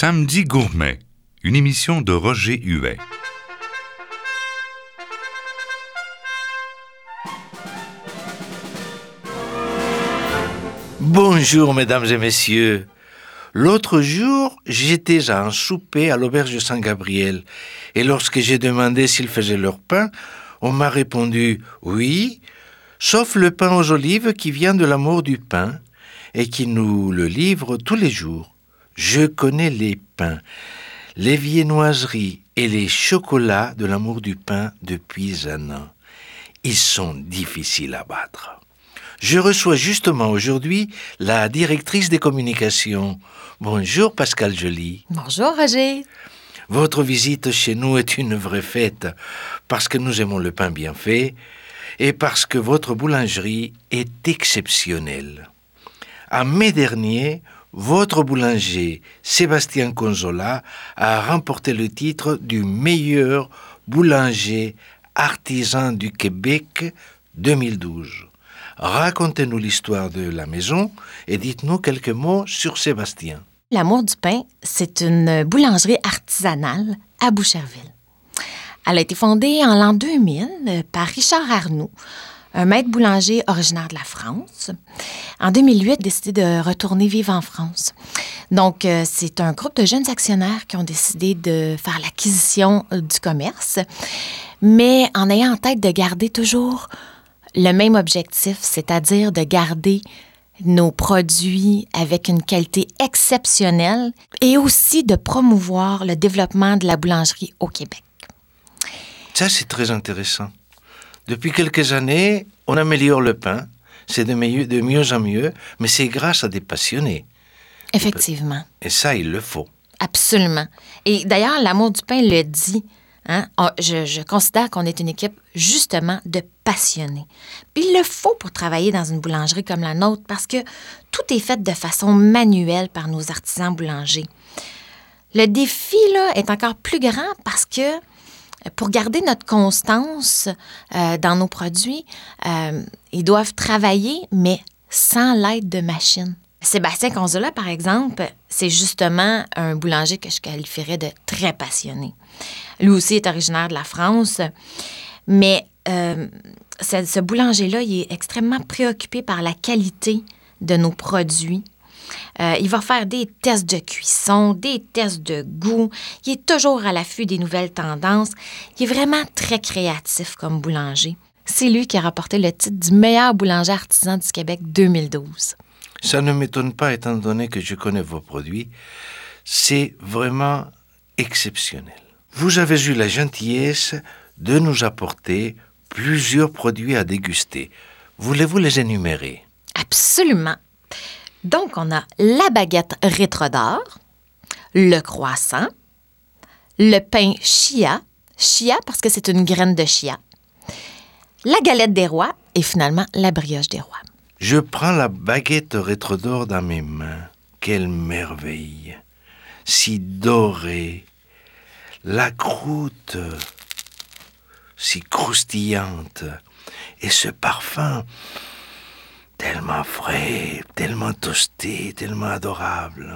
Samedi Gourmet, une émission de Roger Huet. Bonjour mesdames et messieurs. L'autre jour, j'étais à un souper à l'auberge de Saint-Gabriel et lorsque j'ai demandé s'ils faisaient leur pain, on m'a répondu « oui », sauf le pain aux olives qui vient de l'amour du pain et qui nous le livre tous les jours. Je connais les pains, les viennoiseries et les chocolats de l'amour du pain depuis un an. Ils sont difficiles à battre. Je reçois justement aujourd'hui la directrice des communications. Bonjour Pascal Joly. Bonjour Roger. Votre visite chez nous est une vraie fête parce que nous aimons le pain bien fait et parce que votre boulangerie est exceptionnelle. En mai dernier, votre boulanger, Sébastien Conzola, a remporté le titre du meilleur boulanger artisan du Québec 2012. Racontez-nous l'histoire de la maison et dites-nous quelques mots sur Sébastien. L'Amour du pain, c'est une boulangerie artisanale à Boucherville. Elle a été fondée en l'an 2000 par Richard Arnoux, un maître boulanger originaire de la France. En 2008, il a décidé de retourner vivre en France. Donc, c'est un groupe de jeunes actionnaires qui ont décidé de faire l'acquisition du commerce, mais en ayant en tête de garder toujours le même objectif, c'est-à-dire de garder nos produits avec une qualité exceptionnelle et aussi de promouvoir le développement de la boulangerie au Québec. Ça, c'est très intéressant. Depuis quelques années, on améliore le pain. C'est de mieux en mieux, mais c'est grâce à des passionnés. Effectivement. Et ça, il le faut. Absolument. Et d'ailleurs, l'Amour du pain le dit. Hein? Je considère qu'on est une équipe, justement, de passionnés. Puis il le faut pour travailler dans une boulangerie comme la nôtre parce que tout est fait de façon manuelle par nos artisans boulangers. Le défi, là, est encore plus grand parce que pour garder notre constance dans nos produits, ils doivent travailler, mais sans l'aide de machines. Sébastien Conzola, par exemple, c'est justement un boulanger que je qualifierais de très passionné. Lui aussi est originaire de la France, mais ce boulanger-là, il est extrêmement préoccupé par la qualité de nos produits. Il va faire des tests de cuisson, des tests de goût. Il est toujours à l'affût des nouvelles tendances. Il est vraiment très créatif comme boulanger. C'est lui qui a remporté le titre du meilleur boulanger artisan du Québec 2012. Ça ne m'étonne pas étant donné que je connais vos produits. C'est vraiment exceptionnel. Vous avez eu la gentillesse de nous apporter plusieurs produits à déguster. Voulez-vous les énumérer? Absolument. Donc, on a la baguette rétrodore, le croissant, le pain chia parce que c'est une graine de chia, la galette des rois et finalement la brioche des rois. Je prends la baguette rétrodore dans mes mains. Quelle merveille! Si dorée, la croûte si croustillante et ce parfum tellement frais, tellement toasté, tellement adorable.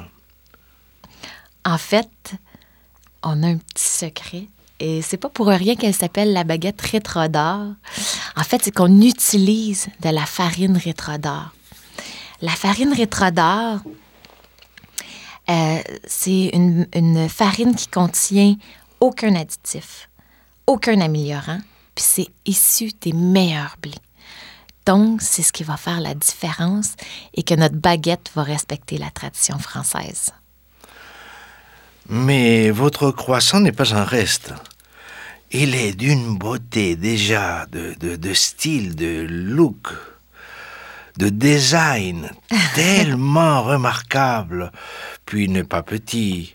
En fait, on a un petit secret et c'est pas pour rien qu'elle s'appelle la baguette rétrodore. En fait, c'est qu'on utilise de la farine rétrodore. La farine rétrodore, c'est une farine qui contient aucun additif, aucun améliorant, puis c'est issu des meilleurs blés. Donc, c'est ce qui va faire la différence et que notre baguette va respecter la tradition française. Mais votre croissant n'est pas un reste. Il est d'une beauté déjà, de style, de look, de design, tellement remarquable. Puis il n'est pas petit.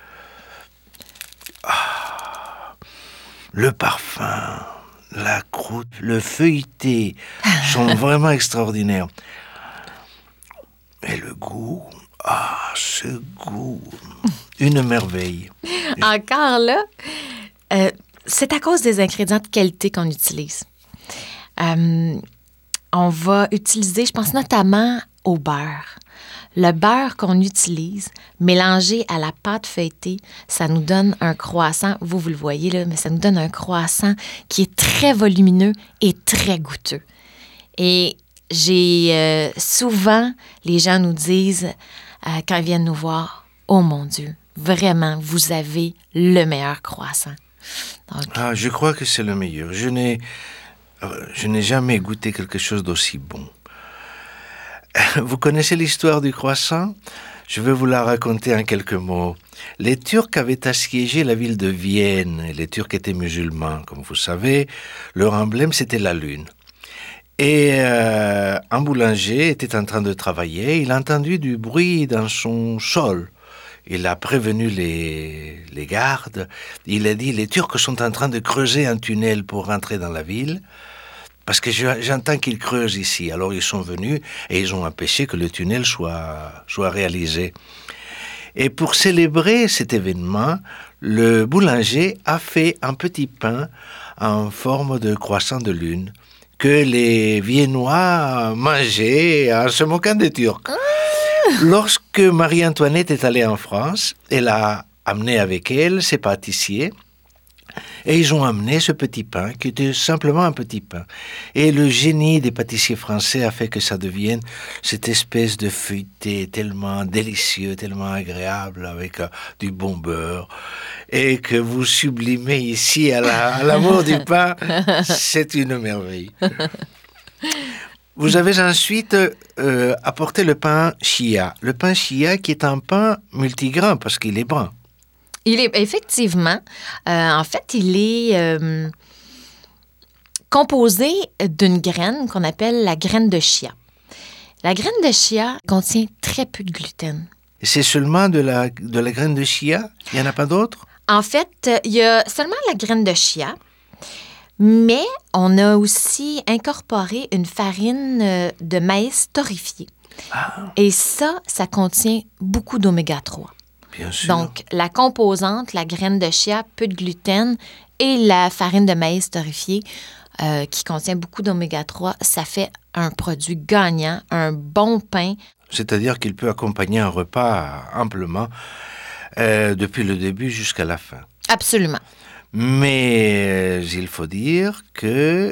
Le parfum, la croûte, le feuilleté sont vraiment extraordinaires. Et le goût, ce goût, une merveille. Encore là, c'est à cause des ingrédients de qualité qu'on utilise. On va utiliser, je pense notamment au beurre. Le beurre qu'on utilise, mélangé à la pâte feuilletée, ça nous donne un croissant, vous le voyez là, mais ça nous donne un croissant qui est très volumineux et très goûteux. Et souvent, les gens nous disent, quand ils viennent nous voir, « Oh mon Dieu, vraiment, vous avez le meilleur croissant. » Donc, je crois que c'est le meilleur. Je n'ai jamais goûté quelque chose d'aussi bon. Vous connaissez l'histoire du croissant? Je vais vous la raconter en quelques mots. Les Turcs avaient assiégé la ville de Vienne. Les Turcs étaient musulmans, comme vous savez. Leur emblème, c'était la lune. Et un boulanger était en train de travailler. Il a entendu du bruit dans son sol. Il a prévenu les gardes. Il a dit, les Turcs sont en train de creuser un tunnel pour rentrer dans la ville. Parce que j'entends qu'ils creusent ici. Alors ils sont venus et ils ont empêché que le tunnel soit réalisé. Et pour célébrer cet événement, le boulanger a fait un petit pain en forme de croissant de lune que les Viennois mangeaient en se moquant des Turcs. Lorsque Marie-Antoinette est allée en France, elle a amené avec elle ses pâtissiers. Et ils ont amené ce petit pain, qui était simplement un petit pain. Et le génie des pâtissiers français a fait que ça devienne cette espèce de feuilleté tellement délicieux, tellement agréable, avec du bon beurre. Et que vous sublimez ici à l'amour du pain, c'est une merveille. Vous avez ensuite apporté le pain chia. Le pain chia qui est un pain multigrain parce qu'il est brun. Il est effectivement, en fait, il est composé d'une graine qu'on appelle la graine de chia. La graine de chia contient très peu de gluten. C'est seulement de la graine de chia? Il n'y en a pas d'autre? En fait, il y a seulement la graine de chia, mais on a aussi incorporé une farine de maïs torréfiée. Ah. Et ça contient beaucoup d'oméga 3. Bien sûr. Donc, la composante, la graine de chia, peu de gluten et la farine de maïs torréfiée qui contient beaucoup d'oméga 3, ça fait un produit gagnant, un bon pain. C'est-à-dire qu'il peut accompagner un repas amplement depuis le début jusqu'à la fin. Absolument. Mais il faut dire que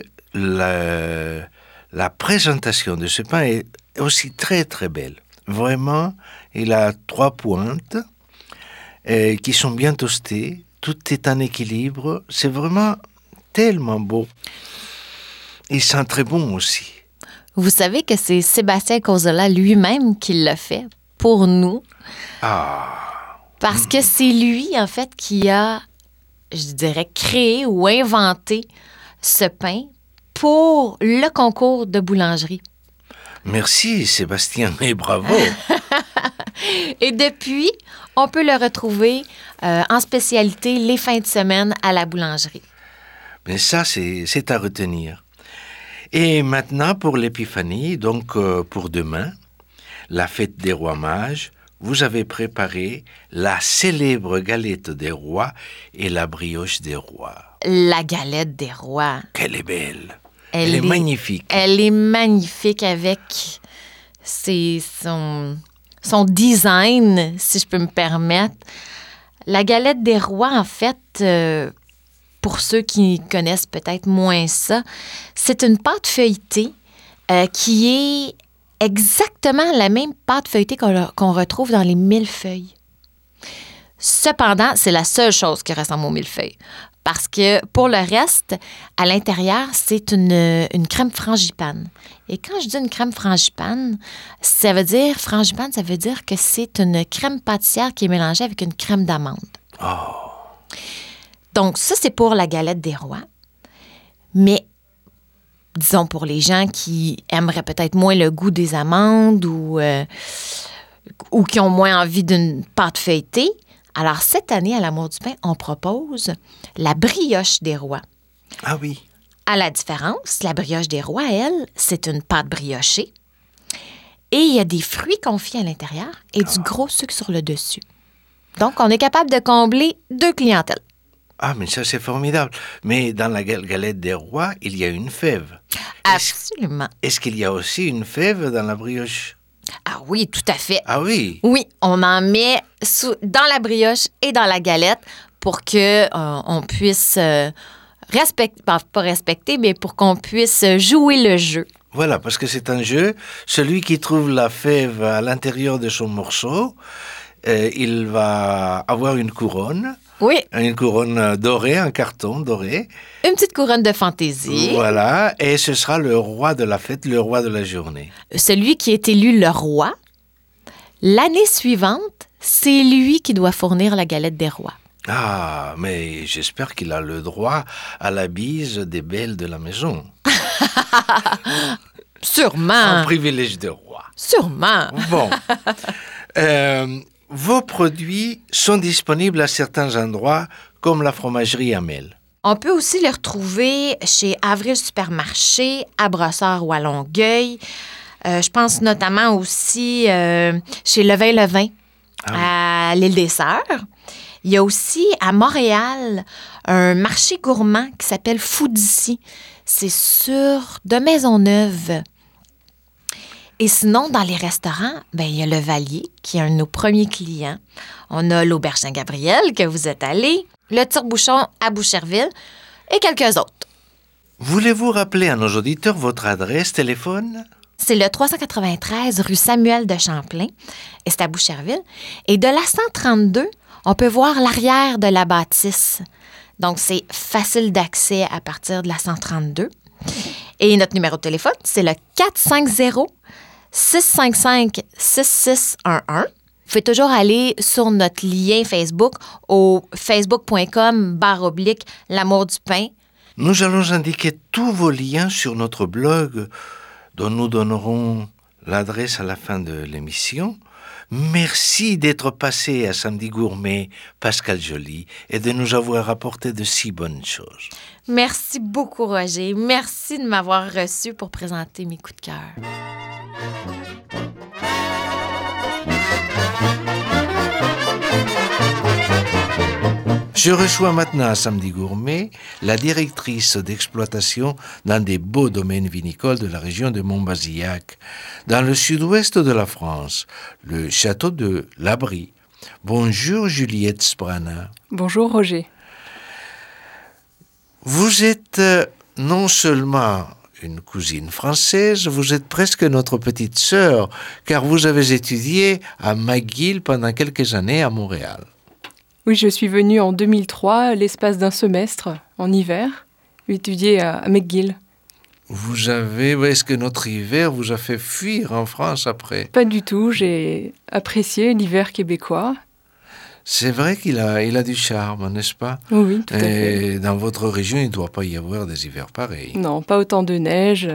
la présentation de ce pain est aussi très très belle. Vraiment, il a 3 pointes qui sont bien toastées. Tout est en équilibre. C'est vraiment tellement beau. Il sent très bon aussi. Vous savez que c'est Sébastien Cozzola lui-même qui l'a fait pour nous. Parce que c'est lui, en fait, qui a, je dirais, créé ou inventé ce pain pour le concours de boulangerie. Merci, Sébastien, et bravo! Et depuis, on peut le retrouver en spécialité les fins de semaine à la boulangerie. Mais ça, c'est à retenir. Et maintenant, pour l'épiphanie, donc pour demain, la fête des rois mages, vous avez préparé la célèbre galette des rois et la brioche des rois. La galette des rois. Qu'elle est belle! Elle est magnifique. Elle est magnifique avec son design, si je peux me permettre. La galette des rois, en fait, pour ceux qui connaissent peut-être moins ça, c'est une pâte feuilletée qui est exactement la même pâte feuilletée qu'on retrouve dans les millefeuilles. Cependant, c'est la seule chose qui ressemble aux millefeuilles. Parce que pour le reste, à l'intérieur, c'est une crème frangipane. Et quand je dis une crème frangipane, ça veut dire que c'est une crème pâtissière qui est mélangée avec une crème d'amande. Oh. Donc ça, c'est pour la galette des rois. Mais disons pour les gens qui aimeraient peut-être moins le goût des amandes ou qui ont moins envie d'une pâte feuilletée, alors, cette année, à l'Amour du pain, on propose la brioche des rois. Ah oui. À la différence, la brioche des rois, elle, c'est une pâte briochée. Et il y a des fruits confits à l'intérieur et du gros sucre sur le dessus. Donc, on est capable de combler 2 clientèles. Ah, mais ça, c'est formidable. Mais dans la galette des rois, il y a une fève. Absolument. Est-ce qu'il y a aussi une fève dans la brioche? Ah oui, tout à fait. Ah oui? Oui, on en met dans la brioche et dans la galette pour que on puisse respecter, pas respecter, mais pour qu'on puisse jouer le jeu. Voilà, parce que c'est un jeu. Celui qui trouve la fève à l'intérieur de son morceau, il va avoir une couronne dorée, en carton doré. Une petite couronne de fantaisie. Voilà, et ce sera le roi de la fête, le roi de la journée. Celui qui est élu le roi, l'année suivante, c'est lui qui doit fournir la galette des rois. Ah, mais j'espère qu'il a le droit à la bise des belles de la maison. Sûrement. Un privilège de roi. Sûrement. Bon. Vos produits sont disponibles à certains endroits, comme la fromagerie Hamel. On peut aussi les retrouver chez Avril Supermarché, à Brossard ou à Longueuil. Je pense notamment aussi chez Levain-Levin, à l'Île des Sœurs. Il y a aussi à Montréal un marché gourmand qui s'appelle Foodici. C'est sur de Maisonneuve. Et sinon, dans les restaurants, il y a le Valier, qui est un de nos premiers clients. On a l'Auberge Saint-Gabriel, que vous êtes allé, le Tire-Bouchon à Boucherville et quelques autres. Voulez-vous rappeler à nos auditeurs votre adresse, téléphone? C'est le 393 rue Samuel de Champlain, et c'est à Boucherville. Et de la 132, on peut voir l'arrière de la bâtisse. Donc, c'est facile d'accès à partir de la 132. Et notre numéro de téléphone, c'est le 450-655-6611. Vous pouvez toujours aller sur notre lien Facebook au facebook.com/l'amour du pain. Nous allons indiquer tous vos liens sur notre blog, dont nous donnerons l'adresse à la fin de l'émission. Merci d'être passé à Samedi Gourmet, Pascal Joly, et de nous avoir apporté de si bonnes choses. Merci beaucoup, Roger. Merci de m'avoir reçu pour présenter mes coups de cœur. Je reçois maintenant à Samedi Gourmet la directrice d'exploitation dans des beaux domaines vinicoles de la région de Montbazillac, dans le sud-ouest de la France, le château de Labrie. Bonjour Juliette Sprana. Bonjour Roger. Vous êtes non seulement une cousine française, vous êtes presque notre petite sœur, car vous avez étudié à McGill pendant quelques années à Montréal. Oui, je suis venue en 2003, l'espace d'un semestre, en hiver, étudier à McGill. Est-ce que notre hiver vous a fait fuir en France après? Pas du tout, j'ai apprécié l'hiver québécois. C'est vrai qu'il a du charme, n'est-ce pas? Oui, tout à fait. Et dans votre région, il ne doit pas y avoir des hivers pareils. Non, pas autant de neige,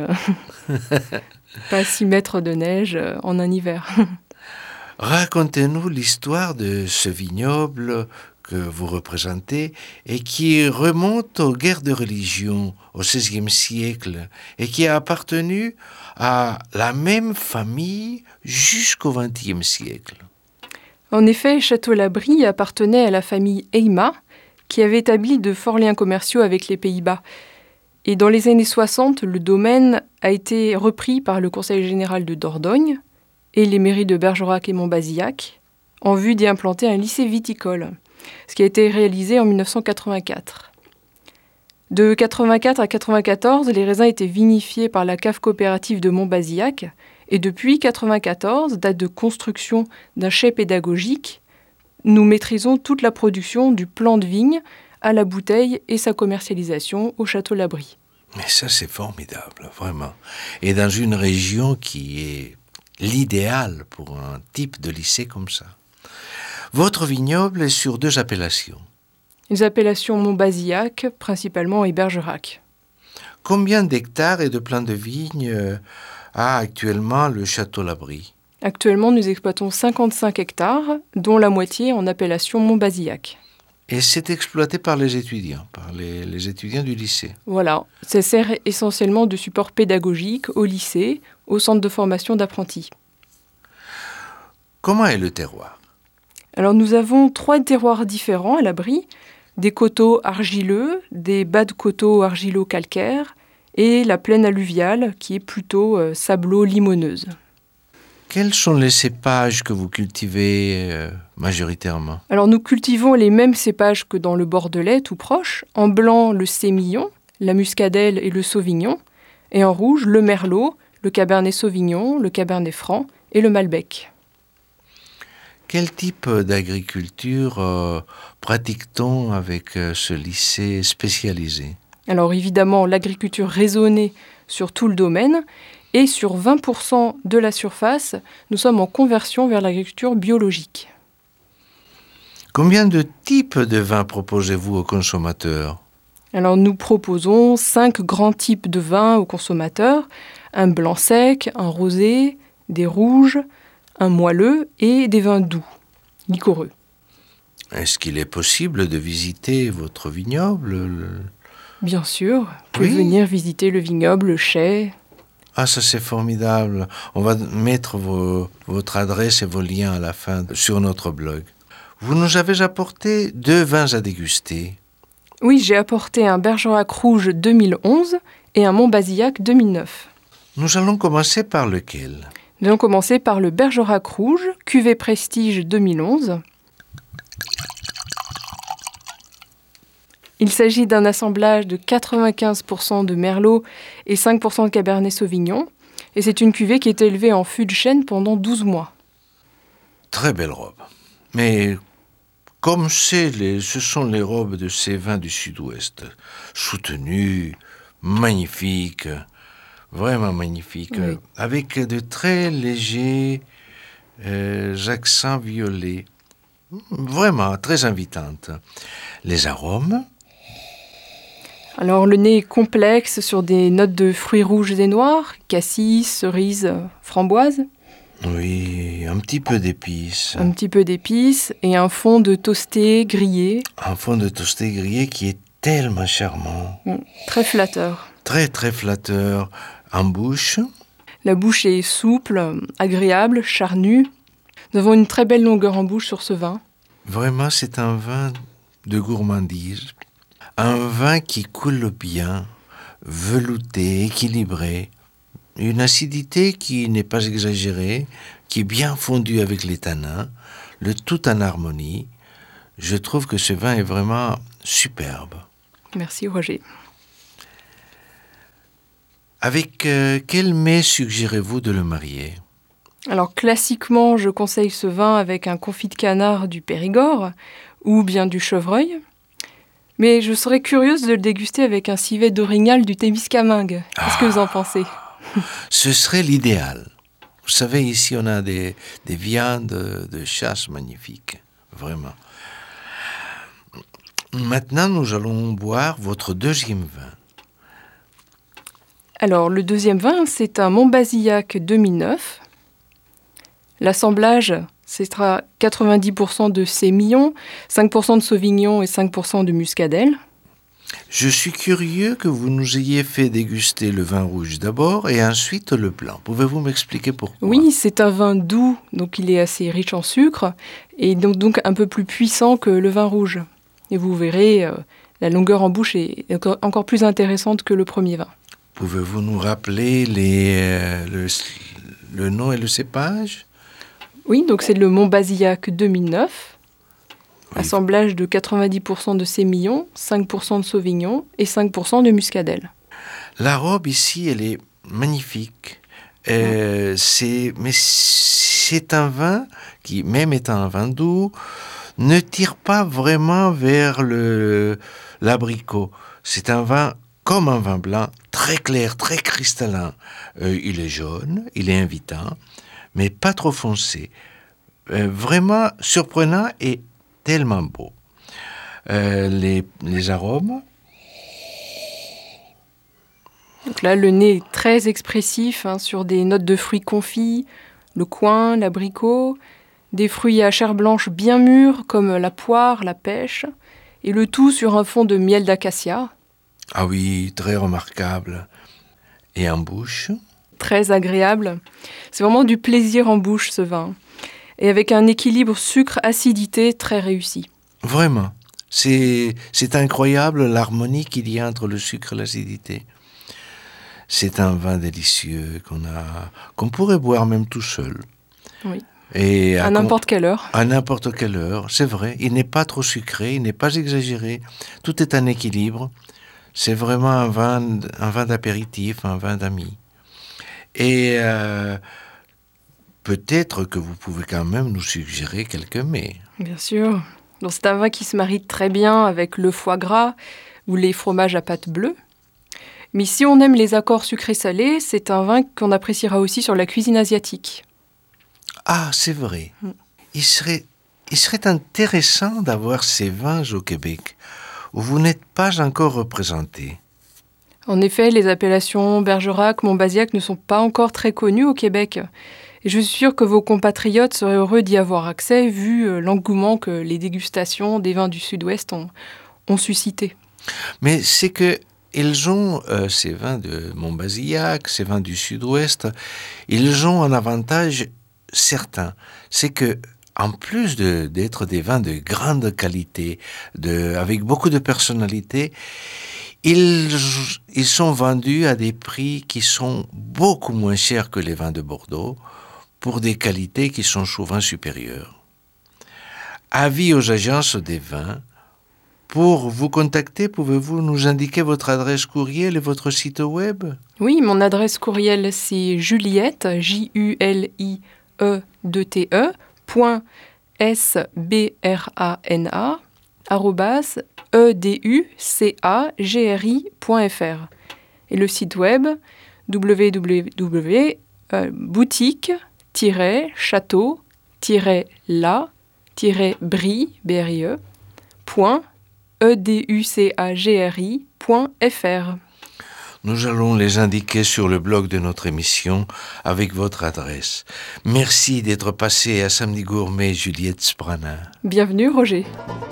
pas 6 mètres de neige en un hiver. Racontez-nous l'histoire de ce vignoble que vous représentez et qui remonte aux guerres de religion au XVIe siècle et qui a appartenu à la même famille jusqu'au XXe siècle. En effet, Château-Labrie appartenait à la famille Eyma, qui avait établi de forts liens commerciaux avec les Pays-Bas. Et dans les années 60, le domaine a été repris par le Conseil général de Dordogne et les mairies de Bergerac et Montbazillac, en vue d'y implanter un lycée viticole, ce qui a été réalisé en 1984. De 1984 à 1994, les raisins étaient vinifiés par la cave coopérative de Montbazillac, et depuis 1994, date de construction d'un chai pédagogique, nous maîtrisons toute la production du plant de vigne à la bouteille et sa commercialisation au Château-Labrie. Mais ça, c'est formidable, vraiment. Et dans une région qui est l'idéal pour un type de lycée comme ça. Votre vignoble est sur 2 appellations. Les appellations Montbazillac, principalement, et Bergerac. Combien d'hectares et de plants de vignes a actuellement le Château-Labrie? Actuellement, nous exploitons 55 hectares, dont la moitié en appellation Montbazillac. Et c'est exploité par les étudiants, les étudiants du lycée. Voilà, ça sert essentiellement de support pédagogique au lycée, au centre de formation d'apprentis. Comment est le terroir? Alors nous avons 3 terroirs différents à l'abri, des coteaux argileux, des bas de coteaux argilo-calcaires et la plaine alluviale qui est plutôt sablo-limoneuse. Quels sont les cépages que vous cultivez majoritairement? Alors nous cultivons les mêmes cépages que dans le Bordelais, tout proche. En blanc, le sémillon, la muscadelle et le sauvignon. Et en rouge, le merlot, le cabernet sauvignon, le cabernet franc et le malbec. Quel type d'agriculture pratique-t-on avec ce lycée spécialisé? Alors évidemment, l'agriculture raisonnée sur tout le domaine et sur 20% de la surface, nous sommes en conversion vers l'agriculture biologique. Combien de types de vins proposez-vous aux consommateurs? Alors nous proposons 5 grands types de vins aux consommateurs, un blanc sec, un rosé, des rouges, un moelleux et des vins doux, liquoreux. Est-ce qu'il est possible de visiter votre vignoble? Bien sûr, vous pouvez Oui. venir visiter le vignoble, le chai. Ah, ça c'est formidable. On va mettre votre adresse et vos liens à la fin sur notre blog. Vous nous avez apporté 2 vins à déguster. Oui, j'ai apporté un Bergerac Rouge 2011 et un Montbazillac 2009. Nous allons commencer par lequel? Nous allons commencer par le Bergerac Rouge, cuvée Prestige 2011. Il s'agit d'un assemblage de 95% de Merlot et 5% de Cabernet Sauvignon. Et c'est une cuvée qui est élevée en fût de chêne pendant 12 mois. Très belle robe. Mais comme ce sont les robes de ces vins du sud-ouest, soutenues, magnifiques, vraiment magnifiques, Oui. avec de très légers accents violets, vraiment très invitantes. Les arômes? Alors le nez est complexe sur des notes de fruits rouges et noirs, cassis, cerises, framboises, Oui, un petit peu d'épices. un petit peu d'épices et un fond de toasté grillé, Un fond de toasté grillé qui est tellement charmant, très flatteur. très très flatteur en bouche. La bouche est souple, agréable, charnue. Nous avons une très belle longueur en bouche sur ce vin. Vraiment, c'est un vin de gourmandise. Un vin qui coule bien, velouté, équilibré. Une acidité qui n'est pas exagérée, qui est bien fondue avec les tanins, le tout en harmonie. Je trouve que ce vin est vraiment superbe. Merci Roger. Avec quel mets suggérez-vous de le marier? Alors classiquement, je conseille ce vin avec un confit de canard du Périgord ou bien du chevreuil. Mais je serais curieuse de le déguster avec un civet d'orignal du Témiscamingue. Qu'est-ce que vous en pensez? Ce serait l'idéal. Vous savez, ici, on a des viandes de chasse magnifiques. Vraiment. Maintenant, nous allons boire votre deuxième vin. Alors le deuxième vin, c'est un Montbazillac 2009. L'assemblage, ce sera 90% de sémillon, 5% de sauvignon et 5% de muscadelle. Je suis curieux que vous nous ayez fait déguster le vin rouge d'abord et ensuite le blanc. Pouvez-vous m'expliquer pourquoi? Oui, c'est un vin doux, donc il est assez riche en sucre et donc un peu plus puissant que le vin rouge. Et vous verrez, la longueur en bouche est encore plus intéressante que le premier vin. Pouvez-vous nous rappeler le nom et le cépage? Oui, donc c'est le Montbazillac 2009. Oui. Assemblage de 90% de sémillon, 5% de sauvignon et 5% de muscadelle. La robe ici, elle est magnifique. Mais c'est un vin qui, même étant un vin doux, ne tire pas vraiment vers l'abricot. C'est un vin comme un vin blanc, très clair, très cristallin. Il est jaune, il est invitant, mais pas trop foncé. Vraiment surprenant et tellement beau. Les arômes? Donc là, le nez est très expressif sur des notes de fruits confits, le coing, l'abricot, des fruits à chair blanche bien mûrs comme la poire, la pêche, et le tout sur un fond de miel d'acacia. Ah oui, très remarquable. Et en bouche? Très agréable. C'est vraiment du plaisir en bouche ce vin. Et avec un équilibre sucre-acidité très réussi. Vraiment. C'est incroyable l'harmonie qu'il y a entre le sucre et l'acidité. C'est un vin délicieux qu'on pourrait boire même tout seul. Oui. Et À n'importe quelle heure. À n'importe quelle heure, c'est vrai. Il n'est pas trop sucré, il n'est pas exagéré. Tout est en équilibre. C'est vraiment un vin d'apéritif, un vin d'amis. Et peut-être que vous pouvez quand même nous suggérer quelques mets. Bien sûr. Donc, c'est un vin qui se marie très bien avec le foie gras ou les fromages à pâte bleue. Mais si on aime les accords sucrés-salés, c'est un vin qu'on appréciera aussi sur la cuisine asiatique. Ah, c'est vrai. Il serait intéressant d'avoir ces vins au Québec, où vous n'êtes pas encore représentés. En effet, les appellations Bergerac, Montbazillac ne sont pas encore très connues au Québec. Et je suis sûre que vos compatriotes seraient heureux d'y avoir accès, vu l'engouement que les dégustations des vins du Sud-Ouest ont suscité. Mais c'est que ils ont, ces vins de Montbazillac, ces vins du Sud-Ouest, ils ont un avantage certain. C'est que, en plus d'être des vins de grande qualité, avec beaucoup de personnalité, ils sont vendus à des prix qui sont beaucoup moins chers que les vins de Bordeaux, pour des qualités qui sont souvent supérieures. Avis aux agences des vins. Pour vous contacter, pouvez-vous nous indiquer votre adresse courriel et votre site web? Oui, mon adresse courriel, c'est Juliette, juliette.sbrana @educagri.fr. Et le site web boutique-château-la-brie.educagri.fr. Nous allons les indiquer sur le blog de notre émission avec votre adresse. Merci d'être passé à Samedi Gourmet, Juliette Sbrana. Bienvenue, Roger.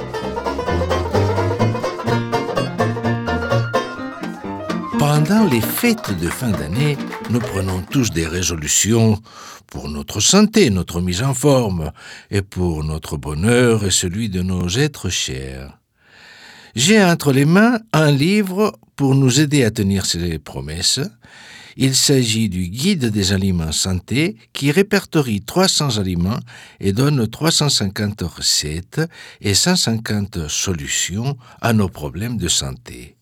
Pendant les fêtes de fin d'année, nous prenons tous des résolutions pour notre santé, notre mise en forme, et pour notre bonheur et celui de nos êtres chers. J'ai entre les mains un livre pour nous aider à tenir ces promesses. Il s'agit du Guide des aliments santé qui répertorie 300 aliments et donne 350 recettes et 150 solutions à nos problèmes de santé.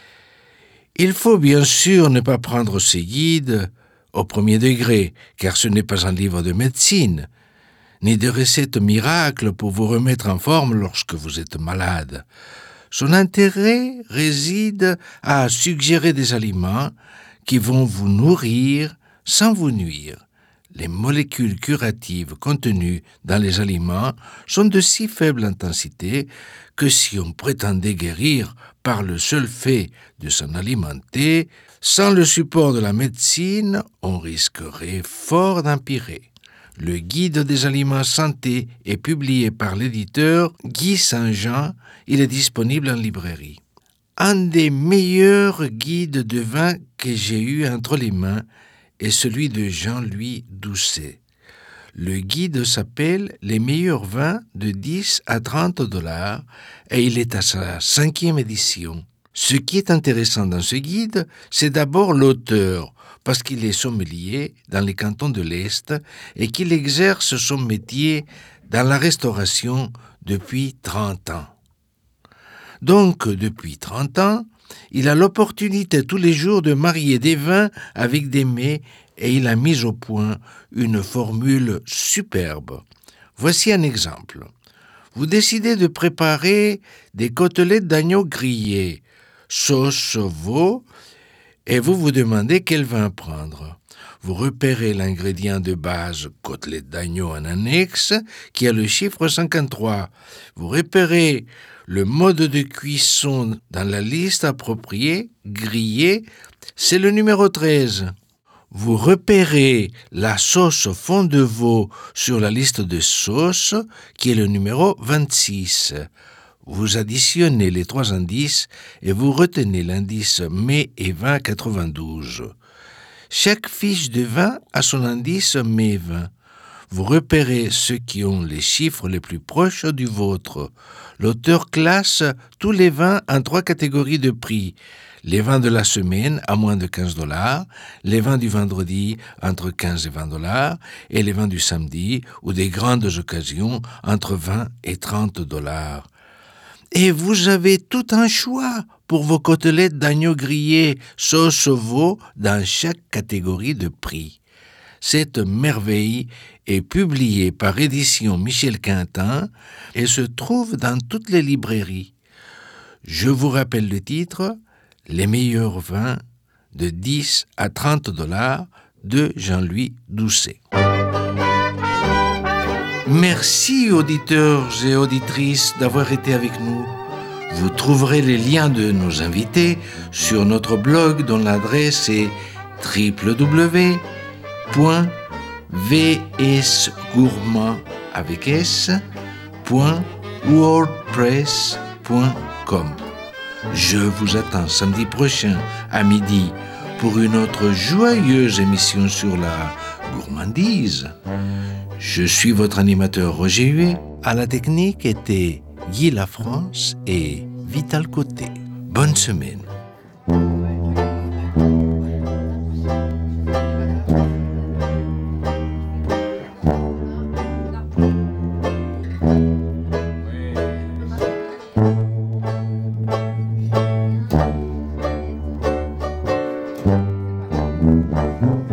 Il faut bien sûr ne pas prendre ces guides au premier degré, car ce n'est pas un livre de médecine, ni de recettes miracles pour vous remettre en forme lorsque vous êtes malade. Son intérêt réside à suggérer des aliments qui vont vous nourrir sans vous nuire. Les molécules curatives contenues dans les aliments sont de si faible intensité que si on prétendait guérir par le seul fait de s'en alimenter, sans le support de la médecine, on risquerait fort d'empirer. Le Guide des aliments santé est publié par l'éditeur Guy Saint-Jean. Il est disponible en librairie. Un des meilleurs guides de vin que j'ai eu entre les mains est celui de Jean-Louis Doucet. Le guide s'appelle « Les meilleurs vins de 10 à 30 $ » et il est à sa 5e édition. Ce qui est intéressant dans ce guide, c'est d'abord l'auteur, parce qu'il est sommelier dans les cantons de l'Est et qu'il exerce son métier dans la restauration depuis 30 ans. Donc, depuis 30 ans, il a l'opportunité tous les jours de marier des vins avec des mets et il a mis au point une formule superbe. Voici un exemple. Vous décidez de préparer des côtelettes d'agneau grillées, sauce veau, et vous vous demandez quel vin prendre. Vous repérez l'ingrédient de base côtelette d'agneau en annexe qui a le chiffre 53. Vous repérez le mode de cuisson dans la liste appropriée, grillé, c'est le numéro 13. Vous repérez la sauce fond de veau sur la liste de sauces qui est le numéro 26. Vous additionnez les 3 indices et vous retenez l'indice mets et vin 92. Chaque fiche de vin a son indice mets vin. Vous repérez ceux qui ont les chiffres les plus proches du vôtre. L'auteur classe tous les vins en 3 catégories de prix. Les vins de la semaine à moins de $15, les vins du vendredi entre 15 et $20 et les vins du samedi ou des grandes occasions entre 20 et $30. Et vous avez tout un choix pour vos côtelettes d'agneau grillé sauce veau dans chaque catégorie de prix. Cette merveille est publiée par Éditions Michel Quintin et se trouve dans toutes les librairies. Je vous rappelle le titre « Les meilleurs vins de 10 à $30 » de Jean-Louis Doucet. Merci auditeurs et auditrices d'avoir été avec nous. Vous trouverez les liens de nos invités sur notre blog dont l'adresse est www.vsgourmand.wordpress.com. Je vous attends samedi prochain à midi pour une autre joyeuse émission sur la gourmandise. Je suis votre animateur Roger Huet. À la technique étaient Guy Lafrance et Vital Côté. Bonne semaine. Mm-hmm.